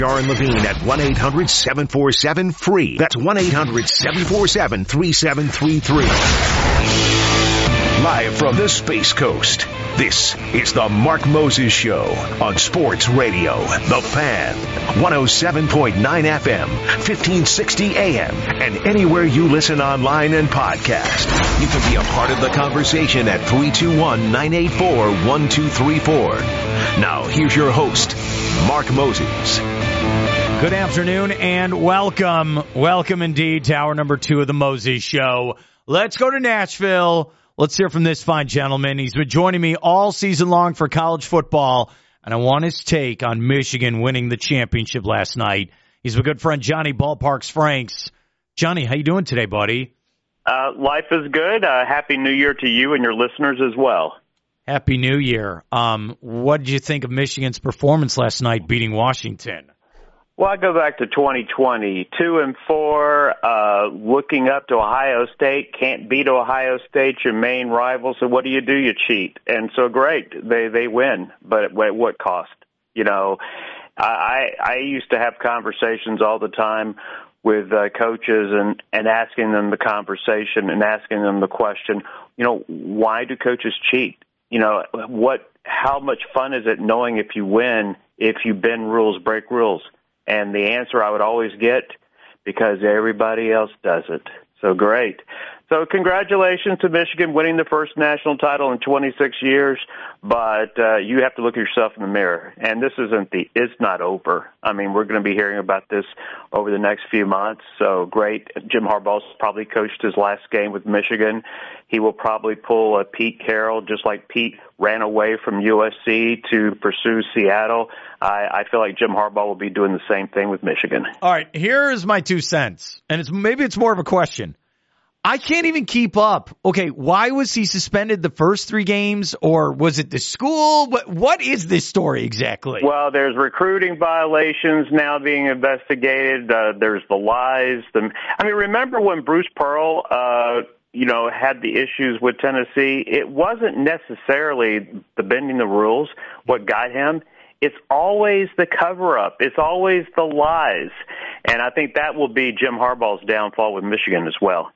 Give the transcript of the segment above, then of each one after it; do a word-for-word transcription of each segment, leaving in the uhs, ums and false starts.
Aaron Levine at one eight hundred seven four seven free. That's one eight hundred seven four seven three seven three three. Live from the Space Coast, this is the Mark Moses Show on Sports Radio. The Fan, one oh seven point nine F M, fifteen sixty A M, and anywhere you listen online and podcast. You can be a part of the conversation at three two one, nine eight four, one two three four. Now, here's your host, Mark Moses. Good afternoon and welcome. Welcome indeed to hour number two of the Moses Show. Let's go to Nashville. Let's hear from this fine gentleman. He's been joining me all season long for college football, and I want his take on Michigan winning the championship last night. He's my good friend Johnny Ballparks Franks. Johnny, how you doing today, buddy? Uh, life is good. Uh, Happy New Year to you and your listeners as well. Happy New Year. Um, what did you think of Michigan's performance last night beating Washington? Well, I go back to twenty twenty, two and four, uh, looking up to Ohio State, can't beat Ohio State, your main rival. So what do you do? You cheat. And so great, they, they win, but at what cost? You know, I, I used to have conversations all the time with uh, coaches and, and asking them the conversation and asking them the question, you know, why do coaches cheat? You know, what, how much fun is it knowing if you win, if you bend rules, break rules? And the answer I would always get, because everybody else does it. So great. So congratulations to Michigan winning the first national title in twenty-six years. But uh, you have to look at yourself in the mirror. And this isn't the, it's not over. I mean, we're going to be hearing about this over the next few months. So great. Jim Harbaugh's probably coached his last game with Michigan. He will probably pull a Pete Carroll, just like Pete ran away from U S C to pursue Seattle. I, I feel like Jim Harbaugh will be doing the same thing with Michigan. All right, here's my two cents, and it's maybe it's more of a question. I can't even keep up. Okay, why was he suspended the first three games, or was it the school? What, what is this story exactly? Well, there's recruiting violations now being investigated. Uh, there's the lies. The, I mean, remember when Bruce Pearl, uh, you know, had the issues with Tennessee? It wasn't necessarily the bending the rules what got him. It's always the cover-up. It's always the lies. And I think that will be Jim Harbaugh's downfall with Michigan as well.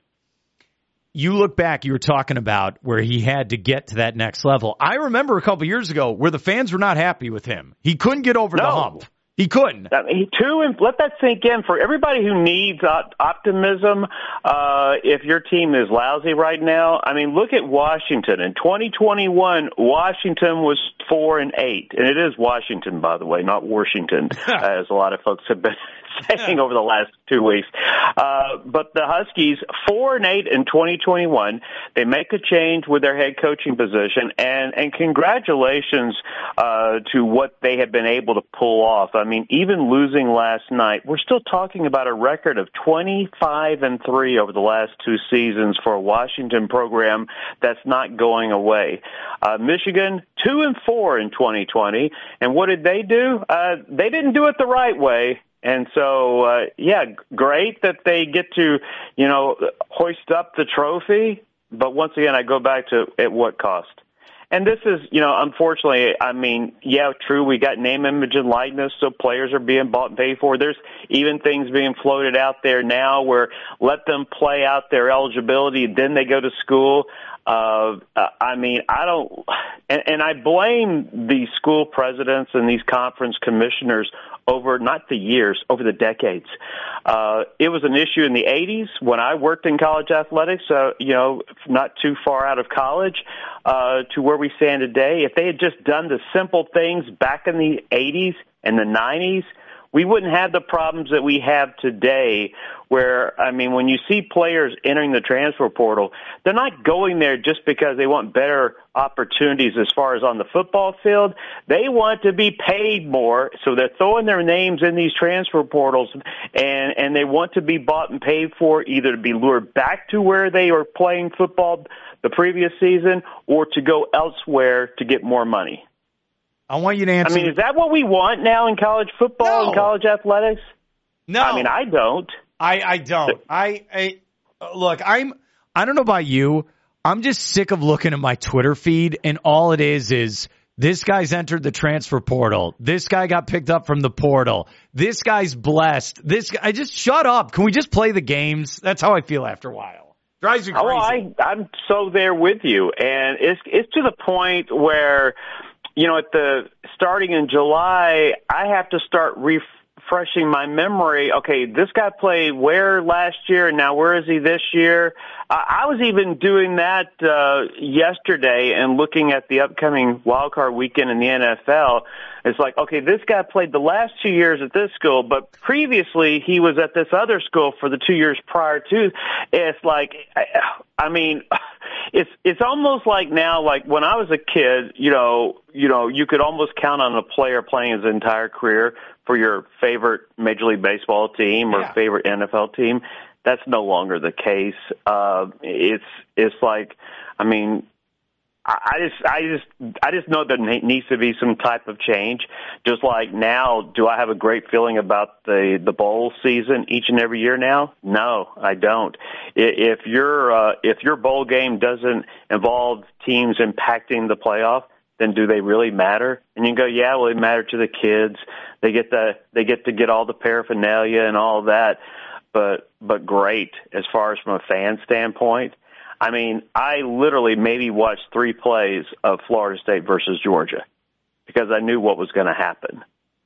You look back, you were talking about where he had to get to that next level. I remember a couple years ago where the fans were not happy with him. He couldn't get over no. the hump. He couldn't. I mean, too, and let that sink in for everybody who needs op- optimism. Uh, if your team is lousy right now, I mean, look at Washington. In twenty twenty-one, Washington was four and eight, and it is Washington, by the way, not Washington, as a lot of folks have been saying over the last two weeks. Uh, but the Huskies, four and eight in twenty twenty-one. They make a change with their head coaching position, and and congratulations uh, to what they have been able to pull off. I mean, even losing last night, we're still talking about a record of twenty-five and three over the last two seasons for a Washington program that's not going away. Uh, Michigan, two and four in twenty twenty, and what did they do? Uh, they didn't do it the right way. And so, uh, yeah, great that they get to, you know, hoist up the trophy. But once again, I go back to at what cost. And this is, you know, unfortunately, I mean, yeah, true, we got name, image, and likeness, so players are being bought and paid for. There's even things being floated out there now where let them play out their eligibility, then they go to school. Uh, I mean, I don't, and, and I blame these school presidents and these conference commissioners over not the years, over the decades. Uh, it was an issue in the eighties when I worked in college athletics, uh, you know, not too far out of college, uh, to where we stand today. If they had just done the simple things back in the eighties and the nineties, we wouldn't have the problems that we have today where, I mean, when you see players entering the transfer portal, they're not going there just because they want better opportunities as far as on the football field. They want to be paid more, so they're throwing their names in these transfer portals, and, and they want to be bought and paid for, either to be lured back to where they were playing football the previous season or to go elsewhere to get more money. I want you to answer. I mean, is that what we want now in college football no. and college athletics? No. I mean, I don't. I, I don't. I, I look, I'm I don't know about you. I'm just sick of looking at my Twitter feed, and all it is is This guy's entered the transfer portal. This guy got picked up from the portal. This guy's blessed. This guy, just shut up. Can we just play the games? That's how I feel after a while. Drives me crazy. Oh, I, I'm so there with you. And it's, it's to the point where, you know, at the starting in July, I have to start refreshing my memory. Okay, this guy played where last year, and now where is he this year? I, I was even doing that uh, yesterday and looking at the upcoming wild card weekend in the N F L. It's like, okay, this guy played the last two years at this school, but previously he was at this other school for the two years prior to. It's like, I, I mean, it's it's almost like now, like when I was a kid, you know, you know, you could almost count on a player playing his entire career for your favorite Major League Baseball team or yeah. favorite N F L team. That's no longer the case. Uh, it's it's like, I mean. I just, I just, I just know there needs to be some type of change. Just like now, do I have a great feeling about the the bowl season each and every year now? No, I don't. If your uh, if your bowl game doesn't involve teams impacting the playoff, then do they really matter? And you go, yeah, well, they matter to the kids. They get the they get to get all the paraphernalia and all that. But but great as far as from a fan standpoint. I mean, I literally maybe watched three plays of Florida State versus Georgia because I knew what was going to happen.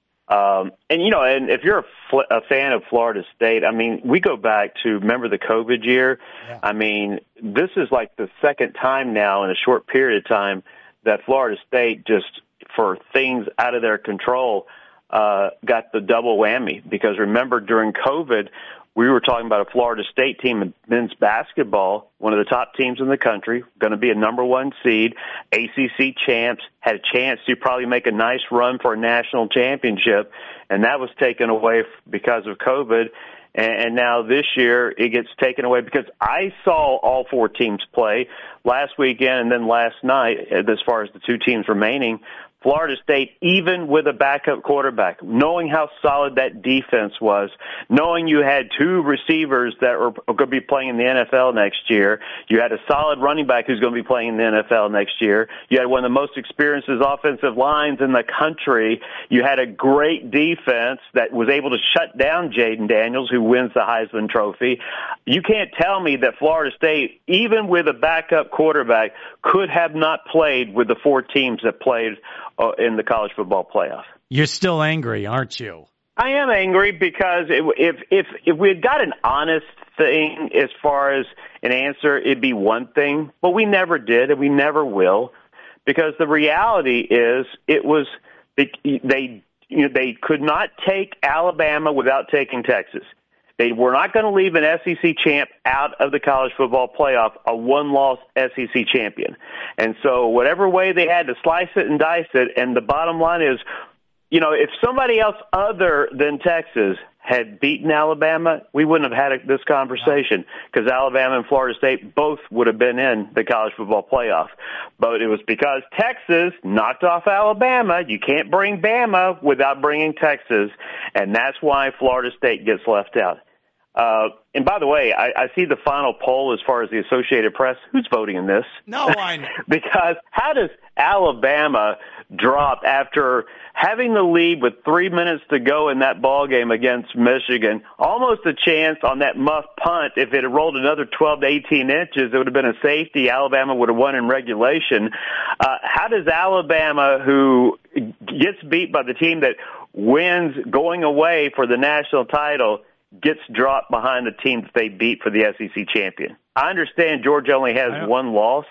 Um, and, you know, and if you're a, fl- a fan of Florida State, I mean, we go back to, remember the COVID year? Yeah. I mean, this is like the second time now in a short period of time that Florida State just, for things out of their control, uh, got the double whammy. Because remember, during COVID, we were talking about a Florida State team in men's basketball, one of the top teams in the country, going to be a number one seed, A C C champs, had a chance to probably make a nice run for a national championship, and that was taken away because of COVID. And now this year it gets taken away because I saw all four teams play last weekend and then last night as far as the two teams remaining. Florida State, even with a backup quarterback, knowing how solid that defense was, knowing you had two receivers that were going to be playing in the N F L next year, you had a solid running back who's going to be playing in the N F L next year, you had one of the most experienced offensive lines in the country, you had a great defense that was able to shut down Jaden Daniels, who wins the Heisman Trophy. You can't tell me that Florida State, even with a backup quarterback, could have not played with the four teams that played in the college football playoff. You're still angry, aren't you? I am angry because it, if if if we had got an honest thing as far as an answer, it'd be one thing, but we never did, and we never will, because the reality is it was they they you know, they could not take Alabama without taking Texas. They were not going to leave an S E C champ out of the college football playoff, a one-loss S E C champion. And so whatever way they had to slice it and dice it, and the bottom line is, you know, if somebody else other than Texas had beaten Alabama, we wouldn't have had this conversation because Alabama and Florida State both would have been in the college football playoff. But it was because Texas knocked off Alabama. You can't bring Bama without bringing Texas, and that's why Florida State gets left out. Uh, and by the way, I, I see the final poll as far as the Associated Press. Who's voting in this? No one. Because how does Alabama drop after having the lead with three minutes to go in that ball game against Michigan? Almost a chance on that muff punt. If it had rolled another twelve to eighteen inches, it would have been a safety. Alabama would have won in regulation. Uh, how does Alabama, who gets beat by the team that wins going away for the national title, gets dropped behind the team that they beat for the S E C champion? I understand Georgia only has one loss,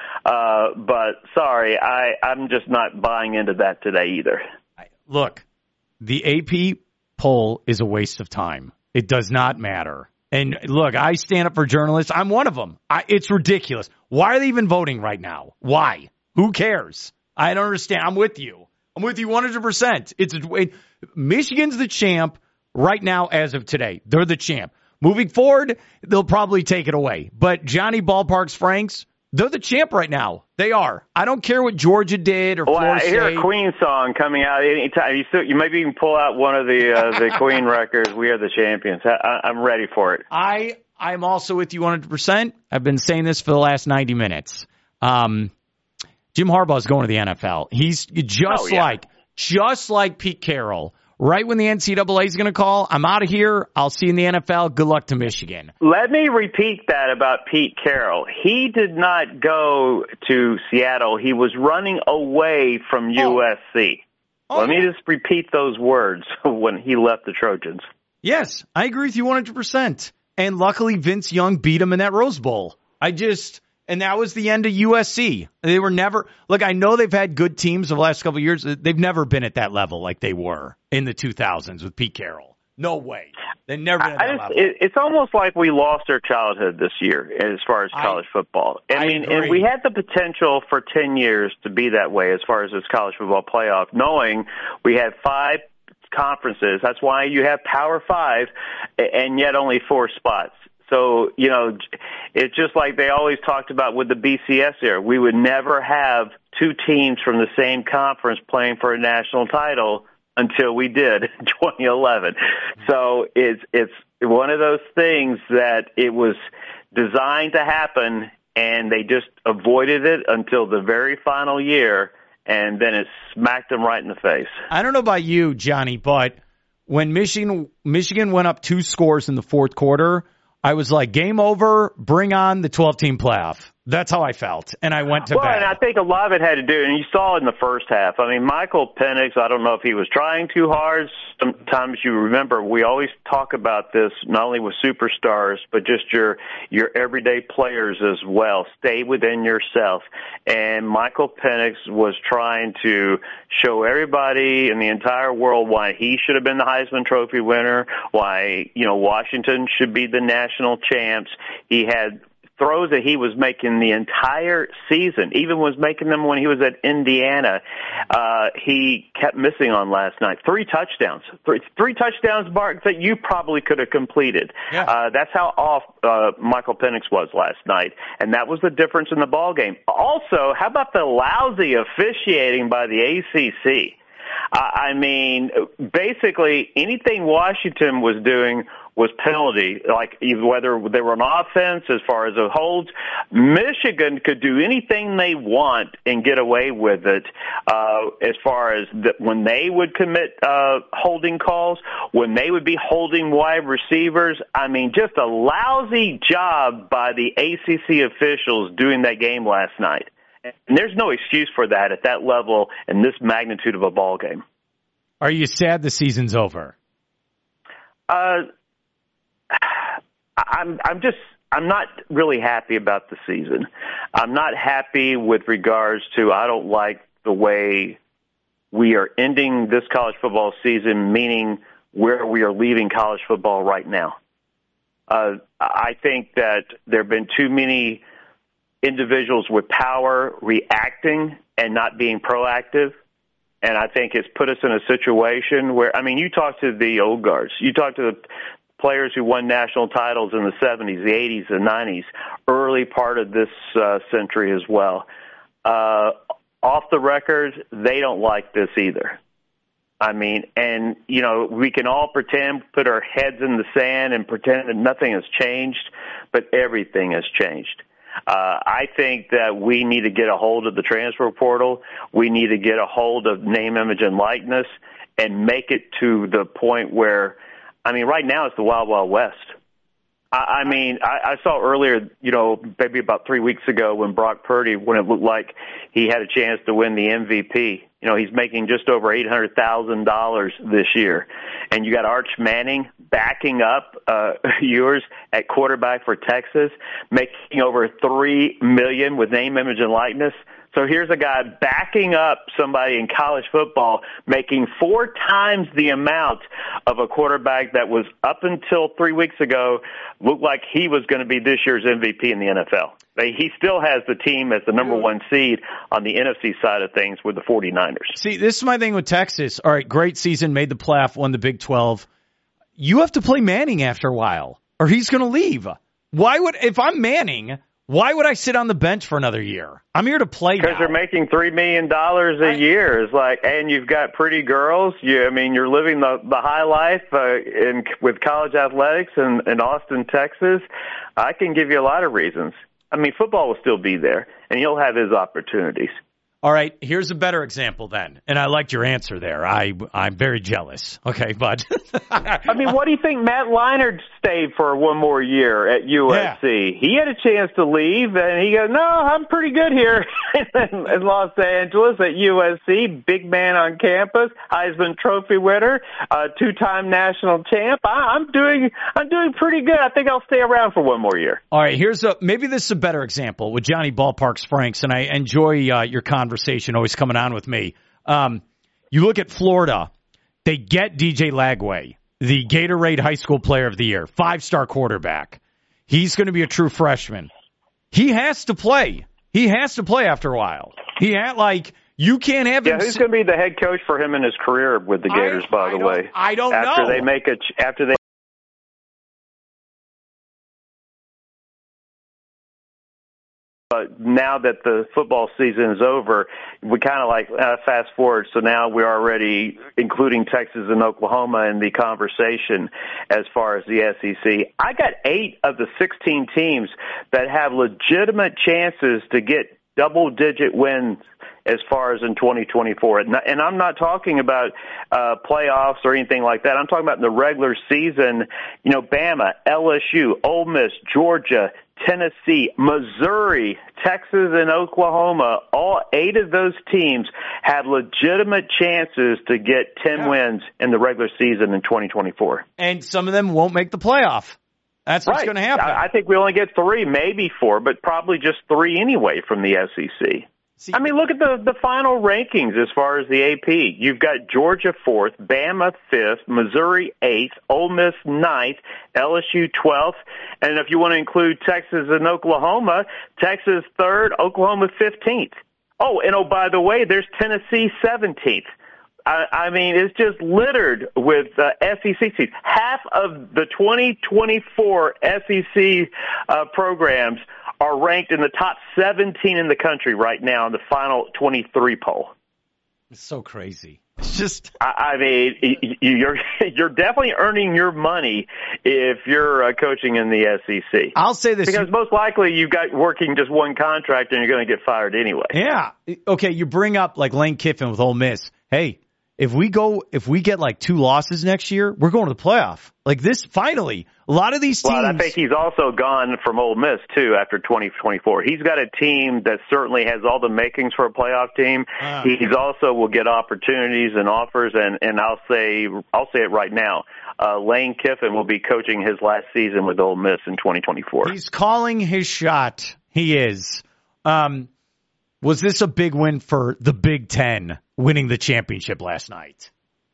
uh, but sorry, I, I'm just not buying into that today either. Look, the A P poll is a waste of time. It does not matter. And look, I stand up for journalists. I'm one of them. I, it's ridiculous. Why are they even voting right now? Why? Who cares? I don't understand. I'm with you. I'm with you one hundred percent. It's it, Michigan's the champ. Right now, as of today, they're the champ. Moving forward, they'll probably take it away. But Johnny Ballparks Franks, they're the champ right now. They are. I don't care what Georgia did or well, Florida State. I hear a Queen song coming out anytime. You, still, you maybe even pull out one of the uh, the Queen records. We are the champions. I, I'm ready for it. I I'm also with you one hundred percent. I've been saying this for the last ninety minutes. Um, Jim Harbaugh's going to the N F L. He's just oh, yeah. like just like Pete Carroll. Right when the N C double A is going to call, I'm out of here. I'll see you in the N F L. Good luck to Michigan. Let me repeat that about Pete Carroll. He did not go to Seattle. He was running away from U S C. Oh. Let me just repeat those words when he left the Trojans. Yes, I agree with you one hundred percent. And luckily, Vince Young beat him in that Rose Bowl. I just, and that was the end of U S C. They were never, look, I know they've had good teams the last couple of years. They've never been at that level like they were in the two thousands with Pete Carroll. No way. They never been at that I just, level. It, it's almost like we lost our childhood this year as far as college I, football. I, I mean, agree. and we had the potential for ten years to be that way as far as this college football playoff, knowing we had five conferences. That's why you have Power Five and yet only four spots. So, you know, it's just like they always talked about with the B C S era. We would never have two teams from the same conference playing for a national title until we did in twenty eleven. So it's it's one of those things that it was designed to happen, and they just avoided it until the very final year, and then it smacked them right in the face. I don't know about you, Johnny, but when Michigan Michigan went up two scores in the fourth quarter, I was like, game over, bring on the twelve-team playoff. That's how I felt, and I went to well, bed. Well, and I think a lot of it had to do, and you saw it in the first half. I mean, Michael Penix, I don't know if he was trying too hard. Sometimes you remember we always talk about this, not only with superstars, but just your your everyday players as well. Stay within yourself. And Michael Penix was trying to show everybody in the entire world why he should have been the Heisman Trophy winner, why, you know, Washington should be the national champs. He had throws that he was making the entire season, even was making them when he was at Indiana. Uh, he kept missing on last night. Three touchdowns. Three, three touchdowns, Mark, that you probably could have completed. Yeah. Uh, that's how off uh, Michael Penix was last night, and that was the difference in the ball game. Also, how about the lousy officiating by the A C C? Uh, I mean, basically anything Washington was doing was penalty, like whether they were on offense as far as the holds. Michigan could do anything they want and get away with it uh, as far as the, when they would commit uh, holding calls, when they would be holding wide receivers. I mean, just a lousy job by the A C C officials doing that game last night. And there's no excuse for that at that level and this magnitude of a ball game. Are you sad the season's over? Uh, I'm I'm just I'm not really happy about the season. I'm not happy with regards to I don't like the way we are ending this college football season, meaning where we are leaving college football right now. Uh, I think that there have been too many individuals with power reacting and not being proactive. And I think it's put us in a situation where, I mean, you talk to the old guards, you talk to the players who won national titles in the seventies, the eighties, the nineties, early part of this uh, century as well. Uh, off the record, they don't like this either. I mean, and, you know, we can all pretend, put our heads in the sand and pretend that nothing has changed, but everything has changed. Uh, I think that we need to get a hold of the transfer portal. We need to get a hold of name, image, and likeness and make it to the point where, I mean, right now it's the Wild Wild West. I, I mean, I, I saw earlier, you know, maybe about three weeks ago when Brock Purdy, when it looked like he had a chance to win the M V P. You know, he's making just over eight hundred thousand dollars this year. And you got Arch Manning backing up uh, yours at quarterback for Texas, making over three million dollars with name, image, and likeness. So here's a guy backing up somebody in college football, making four times the amount of a quarterback that was up until three weeks ago looked like he was going to be this year's M V P in the N F L. He still has the team as the number one seed on the N F C side of things with the 49ers. See, this is my thing with Texas. All right, great season, made the playoff, won the Big twelve. You have to play Manning after a while, or he's going to leave. Why would, if I'm Manning, why would I sit on the bench for another year? I'm here to play because now. They're making three million dollars a I, year. It's like, and you've got pretty girls. You, I mean, you're living the, the high life uh, in with college athletics in, in Austin, Texas. I can give you a lot of reasons. I mean, football will still be there, and he'll have his opportunities. All right, here's a better example then. And I liked your answer there. I, I'm very jealous. Okay, but. I mean, what do you think Matt Leinart stayed for one more year at U S C? Yeah. He had a chance to leave, and he goes, no, I'm pretty good here in, in Los Angeles at U S C. Big man on campus, Heisman Trophy winner, uh, two-time national champ. I, I'm doing I'm doing pretty good. I think I'll stay around for one more year. All right, here's a maybe this is a better example with Johnny Ballparks Franks, and I enjoy uh, your conversation. Conversation always coming on with me. Um, you look at Florida, they get D J Lagway, the Gatorade High School Player of the Year, five-star quarterback. He's going to be a true freshman. He has to play. He has to play after a while. He had like you can't have him. Yeah, who's going to be the head coach for him in his career with the Gators? I, by I the way, I don't after know. They make a after they. But now that the football season is over, we kind of like uh, fast forward. So now we're already including Texas and Oklahoma in the conversation as far as the S E C. I got eight of the sixteen teams that have legitimate chances to get double-digit wins as far as in twenty twenty-four. And I'm not talking about uh, playoffs or anything like that. I'm talking about in the regular season, you know, Bama, L S U, Ole Miss, Georgia, Tennessee, Missouri, Texas, and Oklahoma. All eight of those teams have legitimate chances to get ten yeah. wins in the regular season in twenty twenty-four. And some of them won't make the playoff. That's what's right. going to happen. I, I think we only get three, maybe four, but probably just three anyway from the S E C. See, I mean, look at the, the final rankings as far as the A P. You've got Georgia fourth, Bama fifth, Missouri eighth, Ole Miss ninth, L S U twelfth, and if you want to include Texas and Oklahoma, Texas third, Oklahoma fifteenth. Oh, and oh, by the way, there's Tennessee seventeenth. I, I mean, it's just littered with uh, S E C teams. Half of the twenty twenty-four S E C uh, programs are ranked in the top seventeen in the country right now in the final twenty-three poll. It's so crazy. It's just, I, I mean, you're you're definitely earning your money if you're uh, coaching in the S E C. I'll say this because most likely you've got working just one contract and you're going to get fired anyway. Yeah. Okay. You bring up like Lane Kiffin with Ole Miss. Hey, if we go, if we get like two losses next year, we're going to the playoff. Like this, finally, a lot of these teams. Well, I think he's also gone from Ole Miss too after twenty twenty-four. He's got a team that certainly has all the makings for a playoff team. Uh, he's also will get opportunities and offers, and and I'll say I'll say it right now. Uh, Lane Kiffin will be coaching his last season with Ole Miss in twenty twenty-four. He's calling his shot. He is. Um, was this a big win for the Big Ten winning the championship last night?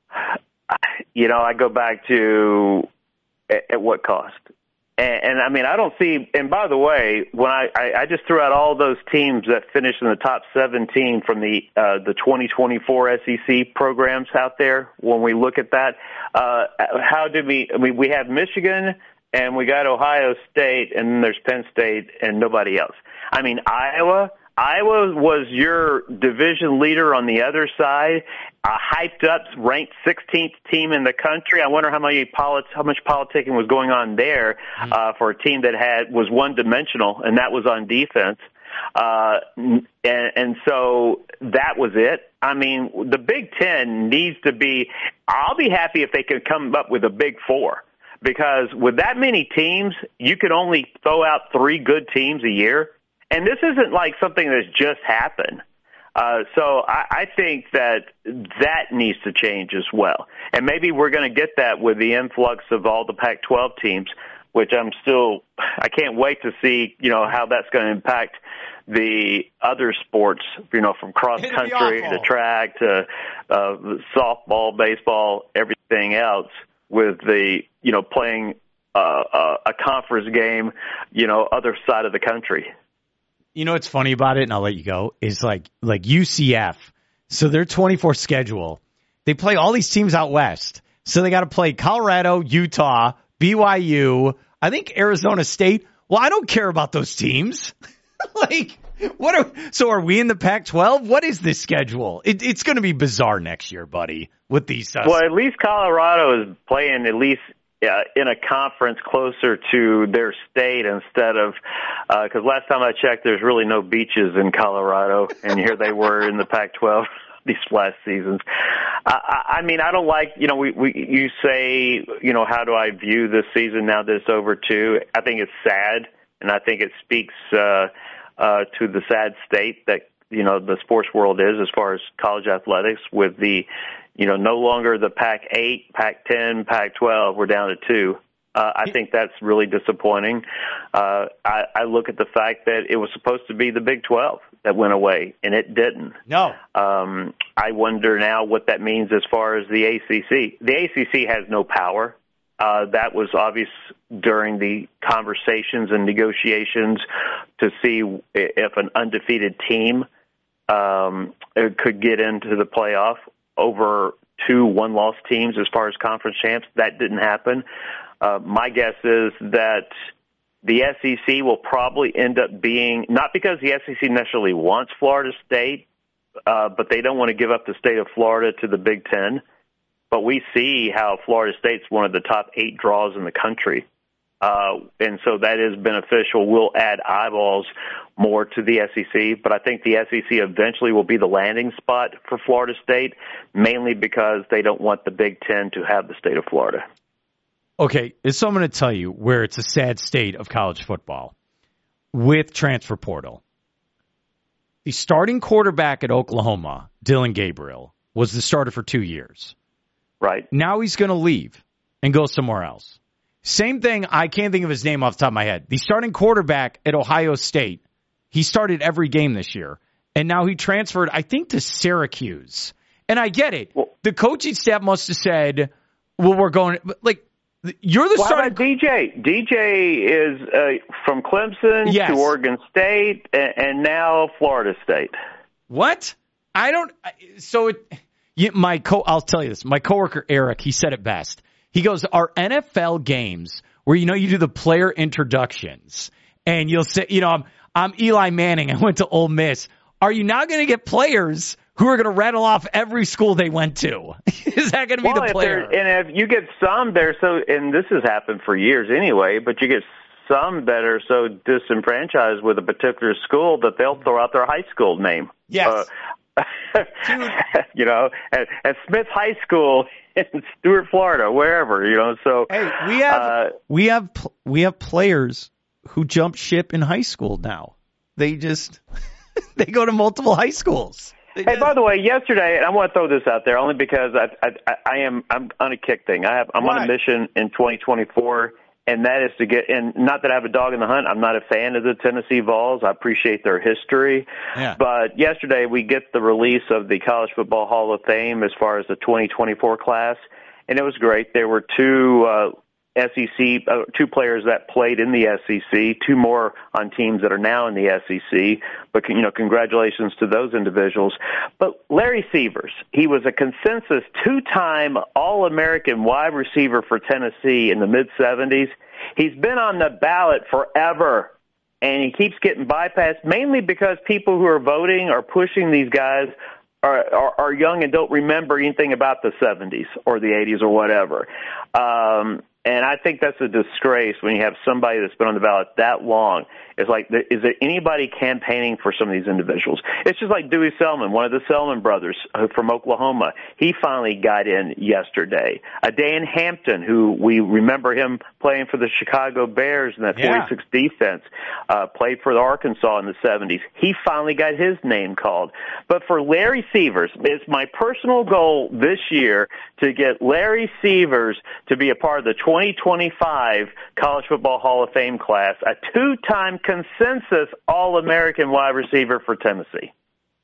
You know, I go back to at, at what cost. And, and, I mean, I don't see – and by the way, when I, I, I just threw out all those teams that finished in the top seventeen from the uh, the twenty twenty-four S E C programs out there, when we look at that, uh, how did we – I mean, we have Michigan and we got Ohio State and then there's Penn State and nobody else. I mean, Iowa – Iowa was your division leader on the other side, a hyped up, ranked sixteenth team in the country. I wonder how many polit- how much politicking was going on there uh, for a team that had was one dimensional, and that was on defense. Uh, and, and so that was it. I mean, the Big Ten needs to be. I'll be happy if they could come up with a Big Four, because with that many teams, you could only throw out three good teams a year. And this isn't like something that's just happened. Uh, so I, I think that that needs to change as well. And maybe we're going to get that with the influx of all the Pac twelve teams, which I'm still – I can't wait to see, you know, how that's going to impact the other sports, you know, from cross-country to track to uh, softball, baseball, everything else with the, you know, playing uh, uh, a conference game, you know, other side of the country. You know what's funny about it, and I'll let you go, is like like U C F. So their twenty-four schedule, they play all these teams out west. So they got to play Colorado, Utah, B Y U, I think Arizona State. Well, I don't care about those teams. like, what are so are we in the Pac twelve? What is this schedule? It, it's going to be bizarre next year, buddy, with these. Uh, well, at least Colorado is playing at least uh, in a conference closer to their state instead of, because uh, last time I checked, there's really no beaches in Colorado, and here they were in the Pac twelve these last seasons. I, I mean, I don't like, you know, we, we you say, you know, how do I view this season now that it's over too? I think it's sad, and I think it speaks uh, uh, to the sad state that, you know, the sports world is as far as college athletics with the, you know, no longer the Pac eight, Pac ten, Pac twelve, we're down to two. Uh, I think that's really disappointing. Uh, I, I look at the fact that it was supposed to be the Big twelve that went away, and it didn't. No. Um, I wonder now what that means as far as the A C C. The A C C has no power. Uh, that was obvious during the conversations and negotiations to see if an undefeated team um, could get into the playoff over two one-loss teams as far as conference champs. That didn't happen. Uh, my guess is that the S E C will probably end up being, not because the S E C necessarily wants Florida State, uh, but they don't want to give up the state of Florida to the Big Ten. But we see how Florida State's one of the top eight draws in the country. Uh, and so that is beneficial. We'll add eyeballs more to the S E C, but I think the S E C eventually will be the landing spot for Florida State, mainly because they don't want the Big Ten to have the state of Florida. Okay, so I'm going to tell you where it's a sad state of college football with transfer portal. The starting quarterback at Oklahoma, Dylan Gabriel, was the starter for two years. Right. Now he's going to leave and go somewhere else. Same thing, I can't think of his name off the top of my head. The starting quarterback at Ohio State, he started every game this year, and now he transferred, I think, to Syracuse. And I get it. Well, the coaching staff must have said, well, we're going, like, you're the well, starting. How about D J? D J is uh, from Clemson yes. to Oregon State and, and now Florida State. What? I don't. So it. You, my co. I'll tell you this. My coworker Eric, he said it best. He goes, "Our N F L games where you know you do the player introductions and you'll say, you know, I'm I'm Eli Manning. I went to Ole Miss. Are you now going to get players who are going to rattle off every school they went to? Is that going to be well, the player?" And if you get some there, so and this has happened for years anyway, but you get some that are so disenfranchised with a particular school that they'll throw out their high school name. Yes. Uh, you know, at, at Smith High School in Stuart, Florida, wherever, you know. So hey, we have uh, we have we have players who jump ship in high school now. They just they go to multiple high schools. They hey, just, by the way, yesterday, and I want to throw this out there only because I I, I am I'm on a kick thing. I have I'm Why? on a mission in twenty twenty-four. And that is to get, and not that I have a dog in the hunt. I'm not a fan of the Tennessee Vols. I appreciate their history. Yeah. But yesterday we get the release of the College Football Hall of Fame as far as the twenty twenty-four class. And it was great. There were two uh, S E C, uh, two players that played in the S E C, two more on teams that are now in the S E C. But, you know, congratulations to those individuals. But Larry Sievers, he was a consensus two-time All-American wide receiver for Tennessee in the mid-seventies. He's been on the ballot forever, and he keeps getting bypassed, mainly because people who are voting are pushing these guys are, are, are young and don't remember anything about the seventies or the eighties or whatever. Um, and I think that's a disgrace when you have somebody that's been on the ballot that long. It's like, is there anybody campaigning for some of these individuals? It's just like Dewey Selman, one of the Selman brothers from Oklahoma. He finally got in yesterday. A Dan Hampton, who we remember him playing for the Chicago Bears in that Yeah. forty-six defense, uh, played for Arkansas in the seventies. He finally got his name called. But for Larry Sievers, it's my personal goal this year to get Larry Sievers to be a part of the twenty twenty-five College Football Hall of Fame class, a two-time consensus All-American wide receiver for Tennessee.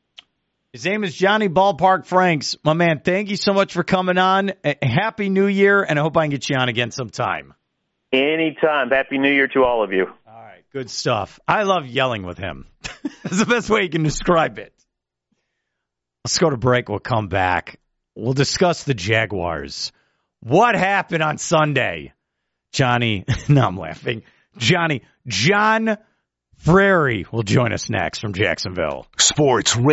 His name is Johnny Ballpark Franks. My man, thank you so much for coming on. Happy New Year, and I hope I can get you on again sometime. Anytime. Happy New Year to all of you. All right, good stuff. I love yelling with him. That's the best way you can describe it. Let's go to break. We'll come back. We'll discuss the Jaguars. What happened on Sunday? Johnny, no, I'm laughing. Johnny, John Frary will join us next from Jacksonville. Sports